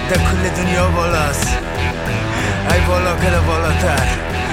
در کل دنیا بالاست، ای بالا کده بالاتر.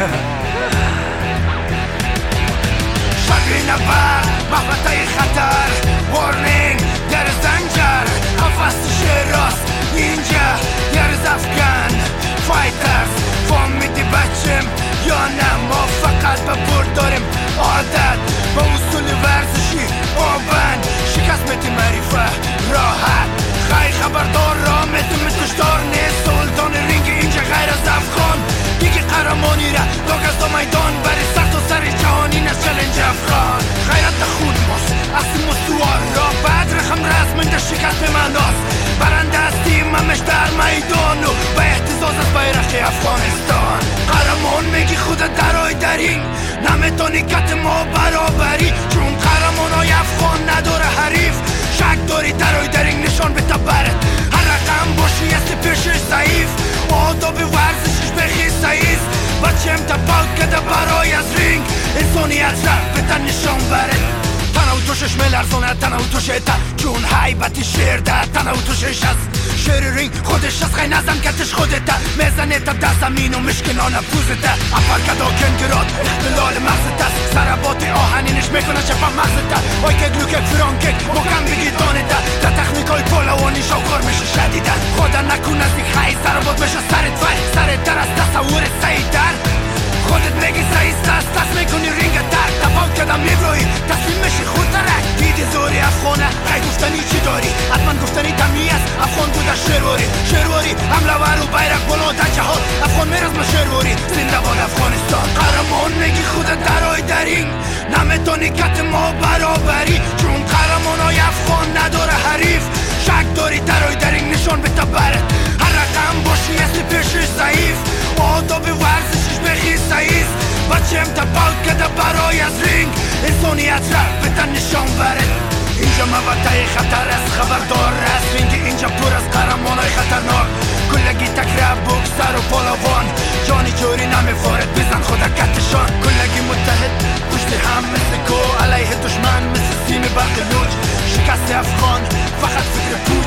شگری نبرد محبتای خطر، وارنینگ در زنجر، قفص شراست اینجا یرز افغان فایترز. فهمیدی بچم یا نه؟ ما فقط به برد داریم عادت به اصول ورزشی آبن. شکست میتی معرفه راحت، خیلی خبردار را میتون کشدار نیست. سلطان رینگ اینجا غیر از افغان، دیگه قهرمانی را داغ از دو میدان بری سخت و سر جهانی نه چلنج افغان. غیرت خود ماست اصلی مستوار را بعد رقم رسم در شکست به معناست. برنده هستیم همش در میدان و به احتزاز از بیرق افغانستان. قهرمان میگی خودت درای در این، نمیتونی کت ما برابری، چون قهرمانای افغان نداره حریف. شک داری درای در این نشان به تبرت، هر رقم باشی است پیشش ضعیف. آداب ورزشش بخی سعیست، بچه امتبال کده برای از رینگ. انسانیت را به تن نشان برد، تنو توشش ملرزانه تنو توشه تا، چون حیبتی شیر ده تنو توشش هست. شیر رینگ خودش از خیلی نزم کتش خودتا، میزنه تا در زمین و مشکنانه پوزتا. اپر کدا کنگراد اختلال مغزت است، سربات آهنینش میکنه چپا مغزتا. آی که گلوکه فرانکک مکم بگی دانتا، تا تخنیکای پولوانی شاوکار میشه شدیدن. خدا نکن از یک خیلی سربات میشه سرت وای، سرت در از تصور سعیدر. خودت میگی سعیست است، دست میکنی رینگ در دفاع کدم میبروی تسلیم میشی خود ترک. دیدی زوری افغانه خیلی گفتنی چی داری؟ حتما گفتنی تمی است افغان بوده شروری حمله ورو بیرق بالا در جهان. افغان میرز ما شروری زنده باد افغانستان. قهرمان میگی خودت درای در این، نمیتونی کت ما برابری، چون قهرمانای افغان نداره حریف. شک داری درای در این نشان به تبرت، هر رقم باشی است پیشش ضعیف. آداب ورزشش بخی سعیست، بچه امتبال کده برای از رینگ. انسانیت را به تن نشان برد، اینجا موقعی خطر است خبردار است. رینگ اینجا پر از قهرمانای خطرناک، کلگی تکرار بوکسر و پالوان. جانی جوری نمیفارد بزن خدا کتشان، کلگی متحد پشت هم مثل کو، علیه دشمن مثل سیم برق لوج. شکست افغان فقط فکر پول